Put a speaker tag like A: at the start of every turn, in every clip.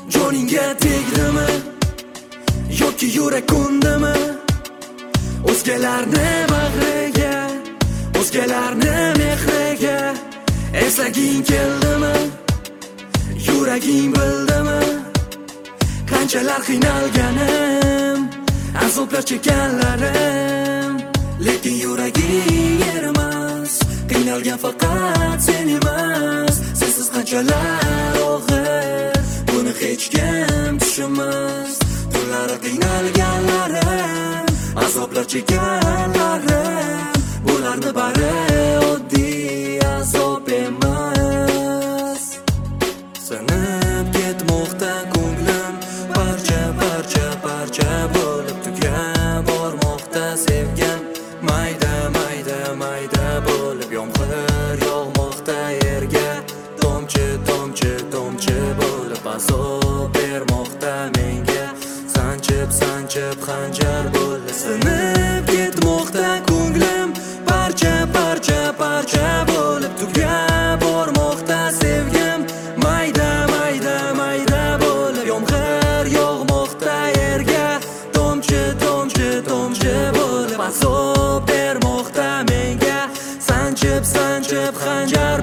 A: joningga tegdimi yoki yurak ko'ndimi? O'zgalarni bag'riga, o'zgalarni mehriga eslaging keldimi? Yuraging bildimi? Qanchalar qiynalganim, azoblar chekkanlarim, lekin yuraging erimas. Qiynalgan faqat sen emas, sensiz qanchalar og'ir, buni hech kim tushunmas. Tunlari qiynalganlarim, azoblar chekkanlarim, bularni bari oddiy azob emas. Sinib ketmoqda ko'nglim, parcha parcha parcha bo'lib tugab bormoqda sevgim. Mayda mayda mayda bo'lib yomg'ir yog'moqda yerga, tomchi tomchi tomchi bo'lib azob bermoqda menga. Sanchib sanchib xanjar bo'lib sinib ketmoqda ko'nglim, parcha parcha parcha bo'lib tugab bormoqda sevgim. Mayda mayda mayda bo'lib yomg'ir yog'moqda yerga, tomchi tomchi tomchi bo'lib azob bermoqda menga. Sanchib sanchib xanjar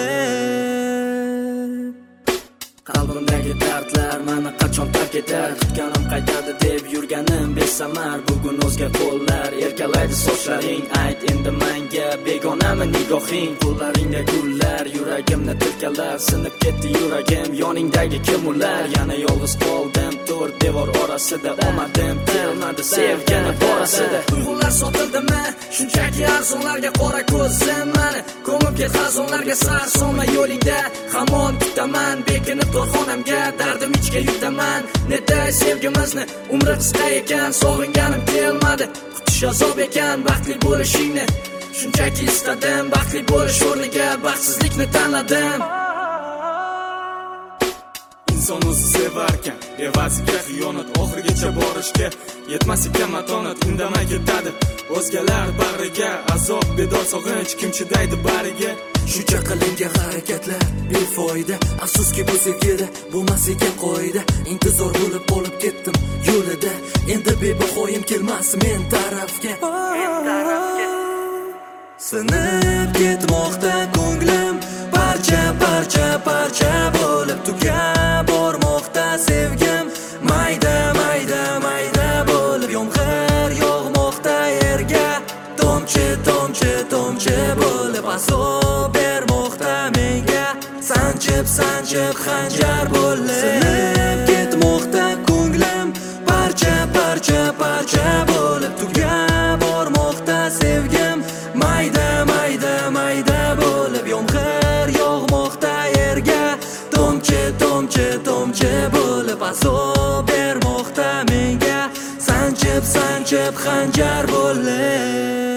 A: bo'lib. Qalbimdagi dardlar meni qachon tark etar? Kutganim qaytadi deb yurganim besamar. Bugun o'zga qo'llar erkalaydi sochlaring. Ayt endi menga, begonami nigohing? Qo'llaringda gullar yuragimni tilkalar. Sinib ketdi yuragim, yoningdagi kim ular? Yana yolg'iz qoldim to'rt devor orasida. Omadim kelmadi sevgani borasida. Tuyg'ular sotildimi? Shunchaki arzonlarga qora ko'zim mani. Ko'mib ket xazonlarga sar solma yo'lingda. Hamon kutaman bekinib to'rxonamga, dardim ichga yutaman. Netay sevgimizni, umri qisqa ekan, sog'inganim kelmadi. Kutish azob ekan, baxtli bo'lishingni shunchaki istadim. Baxtli bo'lish o'rniga baxtsizlikni tanladim.
B: Inson o'zi sevarkan, evaziga xiyonat, oxirigacha borishga yetmas ekan matonat. Indamay ketadi o'zgalar bag'riga, azob bedor sog'inch, kim chidaydi bariga?
A: Shuncha qilingan harakatlar befoyda, afsuski bu sevgida bo'lmas ekan qoida. Intizor bo'lib qolib ketdim yo'lida, endi bebahoyim kelmas men tarafga. Sinib ketmoqda ko'nglim, parcha parcha parcha bo'lib tugab bormoqda sevgim. Mayda mayda mayda bo'lib yomg'ir yog'moqda yerga, tomchi tomchi tomchi bo'lib azob bermoqda menga. Sanchib sanchib xanjar bo'lib. Sinib ketmoqda ko'nglim, parcha parcha parcha bo'lib tugab bormoqda sevgim. Mayda mayda mayda bo'lib yomg'ir yog'moqda yerga, tomchi tomchi tomchi bo'lib azob bermoqda menga. Sanchib sanchib xanjar bo'lib.